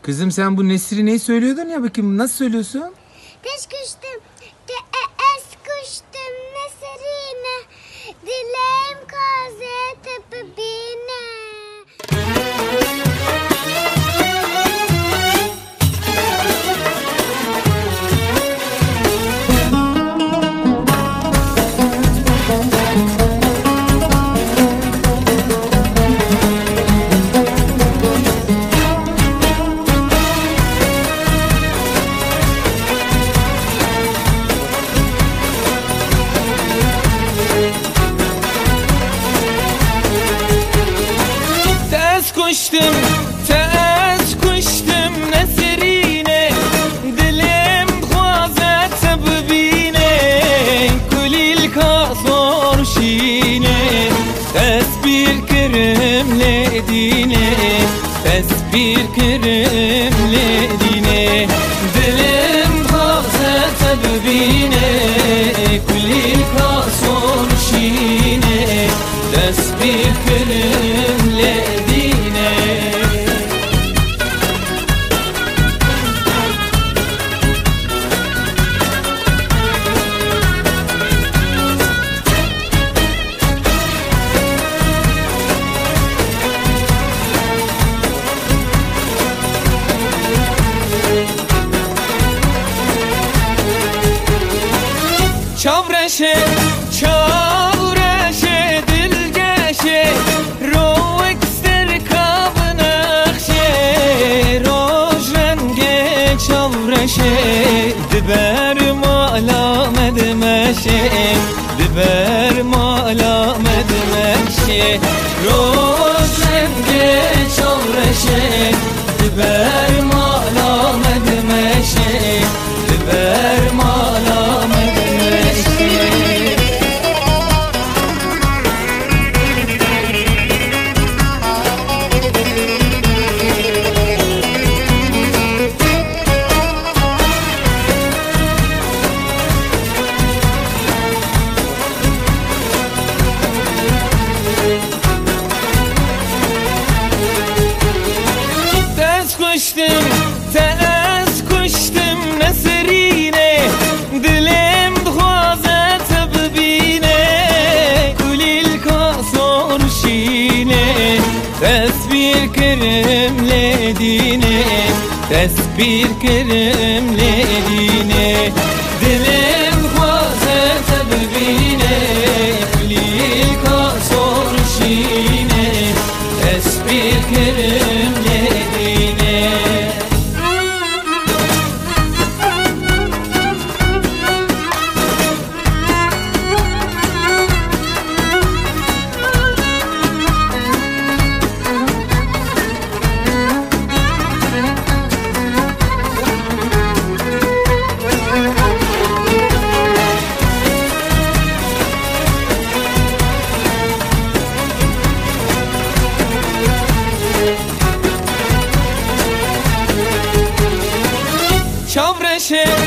Kızım sen bu Nesri neyi söylüyordun ya, bakayım nasıl söylüyorsun? Teş kuştum, es kuştum Nesrine, dileğim kaze tepebine. تاز کشتم نسرینه دلم خوازت ببینه کلیل کاسور شینه تسبیر کرم لدینه تسبیر کرم لدینه دلم خوازت ببینه کلیل کاسور شینه تسبیر کرم لدینه. چاورشه چاورشه دلگشه روک سرکاب نخشه روش رنگ چاورشه دبر مالا مدمشه دبر مالا مدمشه روش رنگ چاورشه دبر مالا مدمشه دبر مالا تاز کشتم نسرینه دلم خوازت ببینه کلیل کاسور شینه تسبیر کرم لدینه تسبیر کرم لدینه دلم خوازت ببینه کلیل کاسور شینه تسبیر کرم لدینه. چاورشه